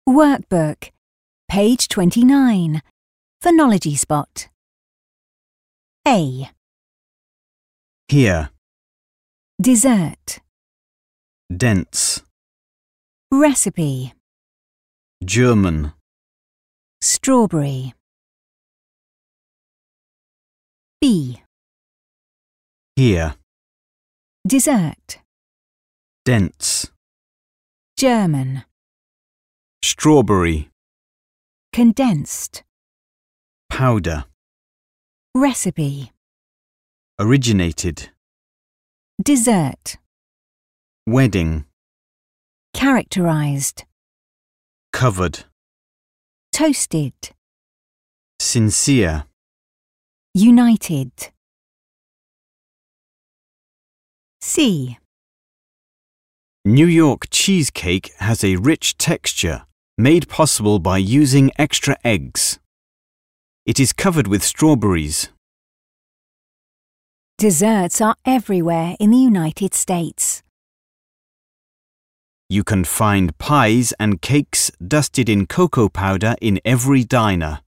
Workbook, page 29, Phonology Spot. A. Here, Dessert. dense, Recipe. German, Strawberry. B. here, Dessert. dense, German. strawberry, Condensed. powder, Recipe. originated, Dessert. wedding, Characterized. covered, Toasted. sincere. United. C. New York cheesecake has a rich texture made possible by using extra eggs. It is covered with strawberries. Desserts are everywhere in the United States. You can find pies and cakes dusted in cocoa powder in every diner.